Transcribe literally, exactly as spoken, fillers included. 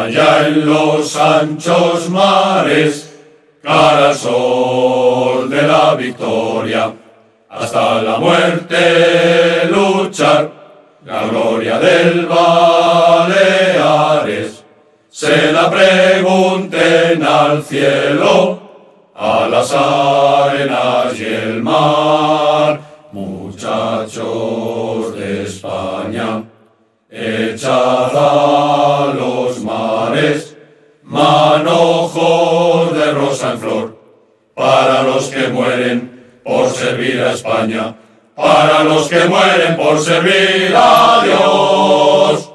Allá en los anchos mares, cara al sol de la victoria, hasta la muerte luchar, la gloria del Baleares. Se la pregunten al cielo, a las arenas y el mar. Muchachos de España, echad a los mares manojos de rosa en flor, para los que mueren por servir a España, para los que mueren por servir a Dios.